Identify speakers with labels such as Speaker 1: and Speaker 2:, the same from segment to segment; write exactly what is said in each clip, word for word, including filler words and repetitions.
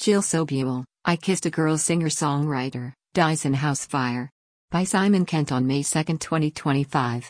Speaker 1: Jill Sobule, I Kissed a Girl singer-songwriter, dies in house fire. By Simon Kent on May second, twenty twenty-five.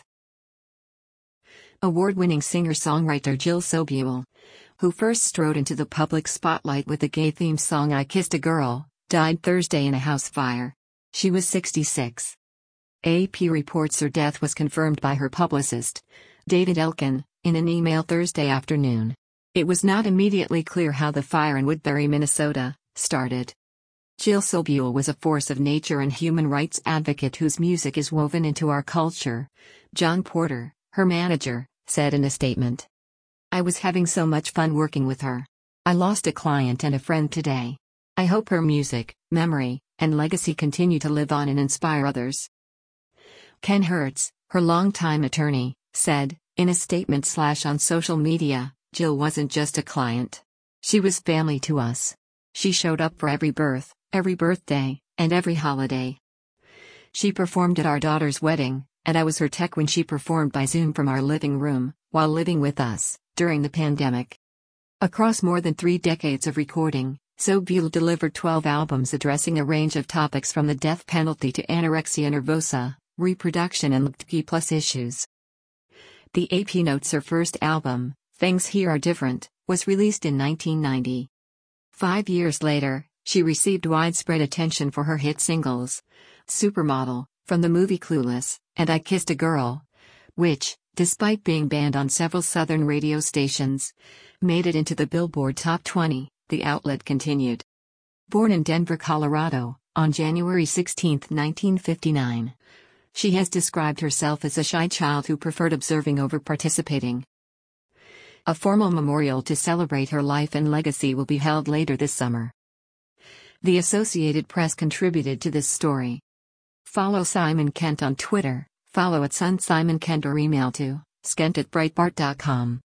Speaker 1: Award-winning singer-songwriter Jill Sobule, who first strode into the public spotlight with the gay-themed song I Kissed a Girl, died Thursday in a house fire. She was sixty-six. A P reports her death was confirmed by her publicist, David Elkin, in an email Thursday afternoon. It was not immediately clear how the fire in Woodbury, Minnesota, started. Jill Sobule was a force of nature and human rights advocate whose music is woven into our culture, John Porter, her manager, said in a statement. I was having so much fun working with her. I lost a client and a friend today. I hope her music, memory, and legacy continue to live on and inspire others. Ken Hertz, her longtime attorney, said, in a statement slash on social media, Jill wasn't just a client. She was family to us. She showed up for every birth, every birthday, and every holiday. She performed at our daughter's wedding, and I was her tech when she performed by Zoom from our living room, while living with us, during the pandemic. Across more than three decades of recording, Sobule delivered twelve albums addressing a range of topics from the death penalty to anorexia nervosa, reproduction and L G B T Q plus issues. The A P notes her first album, Things Here Are Different, was released in nineteen ninety. Five years later, she received widespread attention for her hit singles, Supermodel, from the movie Clueless, and I Kissed a Girl, which, despite being banned on several southern radio stations, made it into the Billboard Top twenty, the outlet continued. Born in Denver, Colorado, on January sixteenth, nineteen fifty-nine. She has described herself as a shy child who preferred observing over participating. A formal memorial to celebrate her life and legacy will be held later this summer. The Associated Press contributed to this story. Follow Simon Kent on Twitter, follow at Sun Simon Kent or email to skent at breitbart dot com.